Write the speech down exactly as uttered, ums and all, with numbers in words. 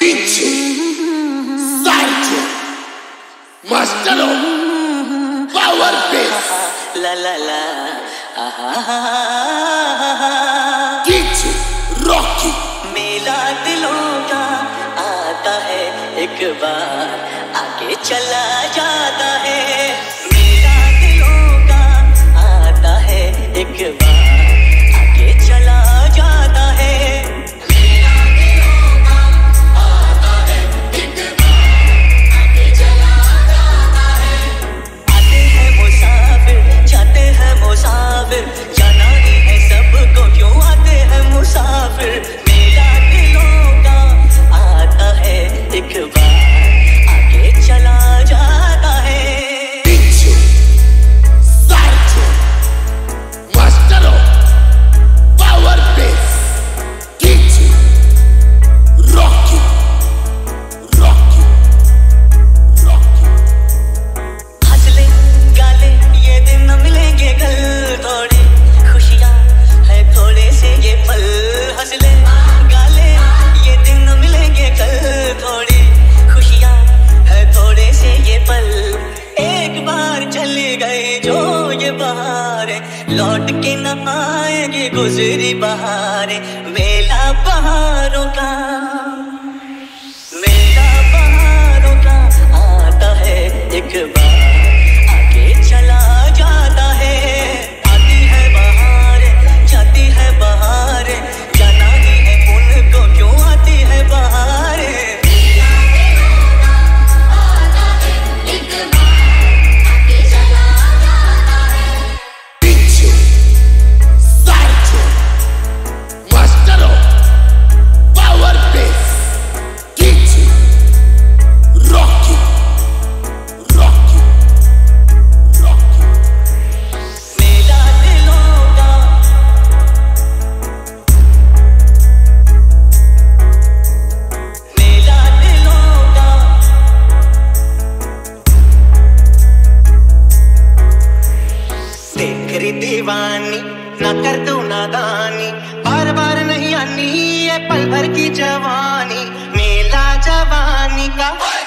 Pinche, Sarge, Mastero, Power Bass, La la la, aha, Pinche, Rocky, मेला दिलों का आता है एक बार, आगे चला जाता है। मेला दिलों का आता है एक बार, आगे चला जाता है। मुसाफिर जाना ही है सबको, क्यों आते हैं मुसाफिर। मेला दिलों का आता है एक बार, आगे चला जाता है। Pinche, Sarge, Mastero, Power Bass, Pinche, Rocky, Rocky, Rocky. हंस ले गाले ये दिन न मिलेंगे कल, थोड़ी खुशियाँ है थोड़े से ये पल। हंस ले गाले ये दिन न मिलेंगे कल, थोड़ी खुशियाँ है थोड़े से ये पल। एक बार चले गए जो ये बहारें, लौट के न आएंगे गुजरी बहारें। मेला बहारों का, मेला बहारों का आता है एक बार, आगे चला जाता है। आती है बहारें, जाती है बहारें, जाना ही है उनको, क्यों आती है बहारें। Pinche, Sarge, Mastero, Power Bass, Pinche, Rocky, Rocky, Rocky. मेला दिलों का, मेला दिलों का, देख री दीवानी ना कर तू नादानी, बार बार नहीं आनी ये पल भर की जवानी। मेला जवानी का